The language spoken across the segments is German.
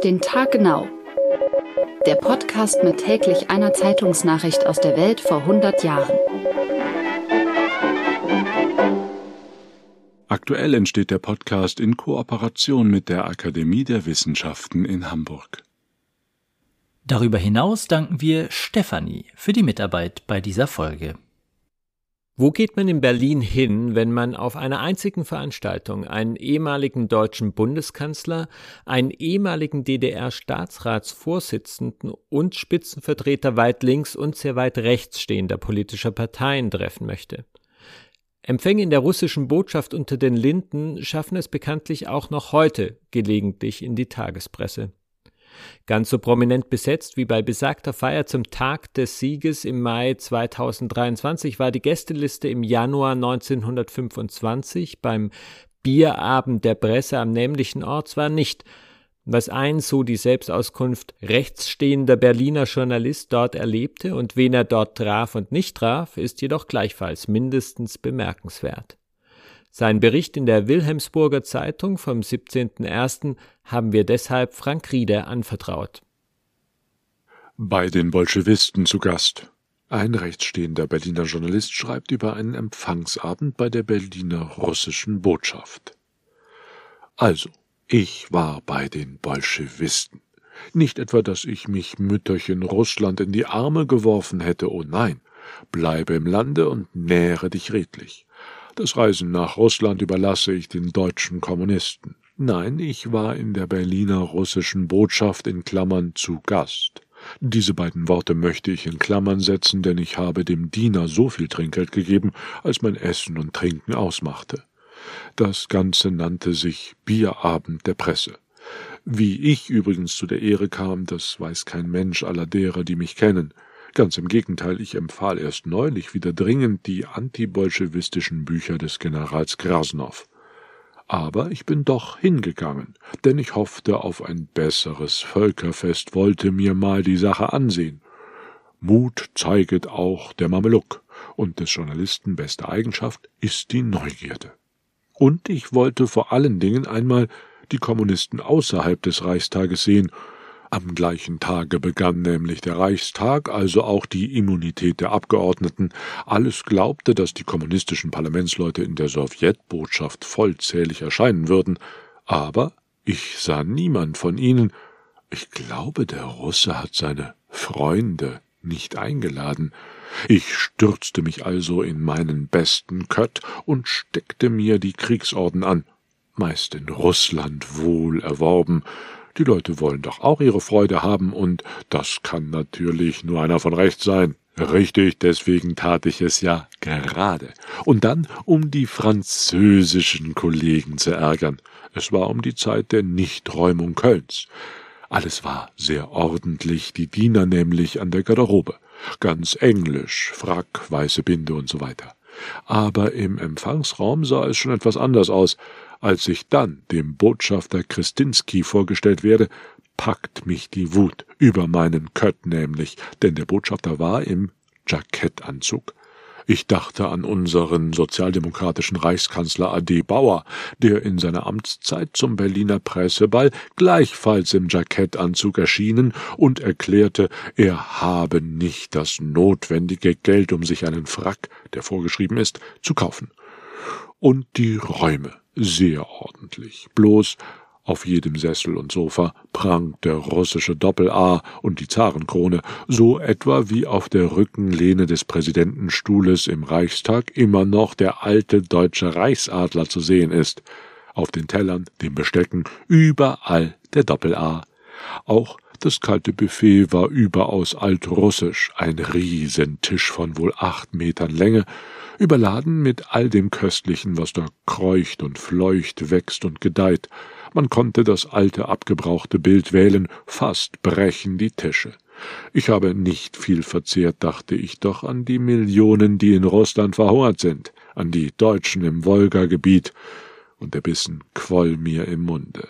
Auf den Tag genau. Der Podcast mit täglich einer Zeitungsnachricht aus der Welt vor 100 Jahren. Aktuell entsteht der Podcast in Kooperation mit der Akademie der Wissenschaften in Hamburg. Darüber hinaus danken wir Stefanie für die Mitarbeit bei dieser Folge. Wo geht man in Berlin hin, wenn man auf einer einzigen Veranstaltung einen ehemaligen deutschen Bundeskanzler, einen ehemaligen DDR-Staatsratsvorsitzenden und Spitzenvertreter weit links und sehr weit rechts stehender politischer Parteien treffen möchte? Empfänge in der russischen Botschaft unter den Linden schaffen es bekanntlich auch noch heute gelegentlich in die Tagespresse. Ganz so prominent besetzt wie bei besagter Feier zum Tag des Sieges im Mai 2023 war die Gästeliste im Januar 1925 beim Bierabend der Presse am nämlichen Ort zwar nicht. Was ein, so die Selbstauskunft, rechtsstehender Berliner Journalist dort erlebte und wen er dort traf und nicht traf, ist jedoch gleichfalls mindestens bemerkenswert. Sein Bericht in der Wilhelmsburger Zeitung vom 17.01. haben wir deshalb Frank Rieder anvertraut. Bei den Bolschewisten zu Gast. Ein rechtsstehender Berliner Journalist schreibt über einen Empfangsabend bei der Berliner russischen Botschaft. Also, ich war bei den Bolschewisten. Nicht etwa, dass ich mich Mütterchen Russland in die Arme geworfen hätte, oh nein, bleibe im Lande und nähre dich redlich. Das Reisen nach Russland überlasse ich den deutschen Kommunisten. Nein, ich war in der Berliner russischen Botschaft in Klammern zu Gast. Diese beiden Worte möchte ich in Klammern setzen, denn ich habe dem Diener so viel Trinkgeld gegeben, als mein Essen und Trinken ausmachte. Das Ganze nannte sich Bierabend der Presse. Wie ich übrigens zu der Ehre kam, das weiß kein Mensch aller derer, die mich kennen. Ganz im Gegenteil, ich empfahl erst neulich wieder dringend die antibolschewistischen Bücher des Generals Krasnow. Aber ich bin doch hingegangen, denn ich hoffte auf ein besseres Völkerfest, wollte mir mal die Sache ansehen. Mut zeiget auch der Mameluk, und des Journalisten beste Eigenschaft ist die Neugierde. Und ich wollte vor allen Dingen einmal die Kommunisten außerhalb des Reichstages sehen. Am gleichen Tage begann nämlich der Reichstag, also auch die Immunität der Abgeordneten. Alles glaubte, dass die kommunistischen Parlamentsleute in der Sowjetbotschaft vollzählig erscheinen würden. Aber ich sah niemand von ihnen. Ich glaube, der Russe hat seine Freunde nicht eingeladen. Ich stürzte mich also in meinen besten Kött und steckte mir die Kriegsorden an. Meist in Russland wohl erworben. Die Leute wollen doch auch ihre Freude haben, und das kann natürlich nur einer von rechts sein. Richtig, deswegen tat ich es ja gerade. Und dann, um die französischen Kollegen zu ärgern. Es war um die Zeit der Nichträumung Kölns. Alles war sehr ordentlich, die Diener nämlich an der Garderobe. Ganz englisch, Frack, weiße Binde und so weiter. Aber im Empfangsraum sah es schon etwas anders aus. Als ich dann dem Botschafter Christinski vorgestellt werde, packt mich die Wut über meinen Kött nämlich, denn der Botschafter war im Jackettanzug. Ich dachte an unseren sozialdemokratischen Reichskanzler A.D. Bauer, der in seiner Amtszeit zum Berliner Presseball gleichfalls im Jackettanzug erschienen und erklärte, er habe nicht das notwendige Geld, um sich einen Frack, der vorgeschrieben ist, zu kaufen. Und die Räume. Sehr ordentlich. Bloß auf jedem Sessel und Sofa prangt der russische Doppel-A und die Zarenkrone, so etwa wie auf der Rückenlehne des Präsidentenstuhles im Reichstag immer noch der alte deutsche Reichsadler zu sehen ist. Auf den Tellern, den Bestecken, überall der Doppel-A. Auch das kalte Buffet war überaus altrussisch, ein Riesentisch von wohl 8 Metern Länge, überladen mit all dem Köstlichen, was da kreucht und fleucht, wächst und gedeiht. Man konnte das alte, abgebrauchte Bild wählen, fast brechen die Tische. Ich habe nicht viel verzehrt, dachte ich doch an die Millionen, die in Russland verhungert sind, an die Deutschen im Wolgagebiet, und der Bissen quoll mir im Munde.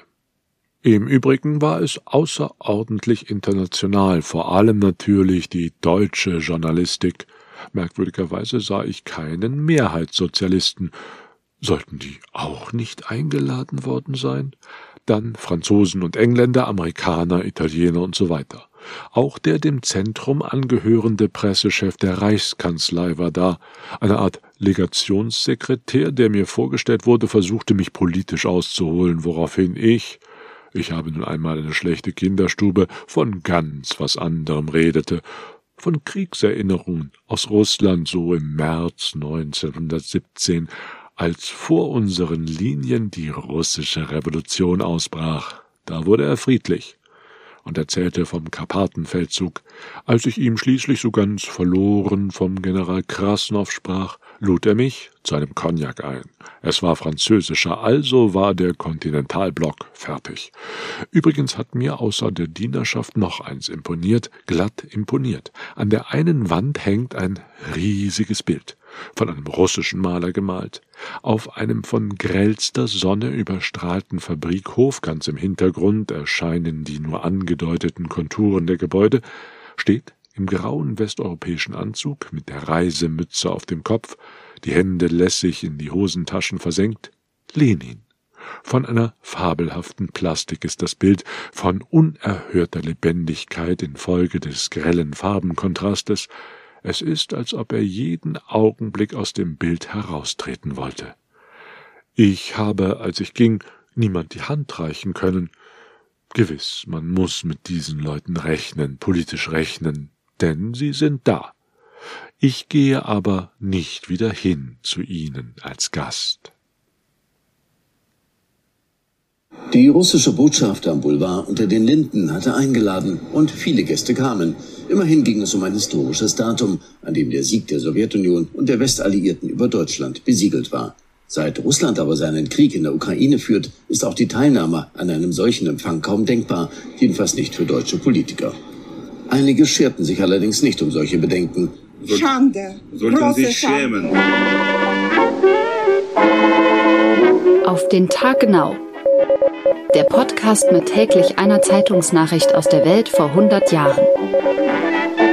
Im Übrigen war es außerordentlich international, vor allem natürlich die deutsche Journalistik. Merkwürdigerweise sah ich keinen Mehrheitssozialisten. Sollten die auch nicht eingeladen worden sein? dann Franzosen und Engländer, Amerikaner, Italiener und so weiter. Auch der dem Zentrum angehörende Pressechef der Reichskanzlei war da. Eine Art Legationssekretär, der mir vorgestellt wurde, versuchte mich politisch auszuholen, woraufhin ich habe nun einmal eine schlechte Kinderstube, von ganz was anderem redete, von Kriegserinnerungen aus Russland so im März 1917, als vor unseren Linien die russische Revolution ausbrach. Da wurde er friedlich und erzählte vom Karpatenfeldzug. Als ich ihm schließlich so ganz verloren vom General Krasnow sprach, lud er mich zu einem Cognac ein. Es war französischer, also war der Kontinentalblock fertig. Übrigens hat mir außer der Dienerschaft noch eins imponiert, glatt imponiert. An der einen Wand hängt ein riesiges Bild, von einem russischen Maler gemalt. Auf einem von grellster Sonne überstrahlten Fabrikhof, ganz im Hintergrund erscheinen die nur angedeuteten Konturen der Gebäude, steht im grauen westeuropäischen Anzug mit der Reisemütze auf dem Kopf, die Hände lässig in die Hosentaschen versenkt, Lenin. Von einer fabelhaften Plastik ist das Bild, von unerhörter Lebendigkeit infolge des grellen Farbenkontrastes. Es ist, als ob er jeden Augenblick aus dem Bild heraustreten wollte. Ich habe, als ich ging, niemand die Hand reichen können. Gewiss, man muss mit diesen Leuten rechnen, politisch rechnen, denn sie sind da. Ich gehe aber nicht wieder hin zu ihnen als Gast. Die russische Botschaft am Boulevard unter den Linden hatte eingeladen und viele Gäste kamen. Immerhin ging es um ein historisches Datum, an dem der Sieg der Sowjetunion und der Westalliierten über Deutschland besiegelt war. Seit Russland aber seinen Krieg in der Ukraine führt, ist auch die Teilnahme an einem solchen Empfang kaum denkbar, jedenfalls nicht für deutsche Politiker. Einige scherten sich allerdings nicht um solche Bedenken. Schande. Sollten sich schämen. Auf den Tag genau. Der Podcast mit täglich einer Zeitungsnachricht aus der Welt vor 100 Jahren.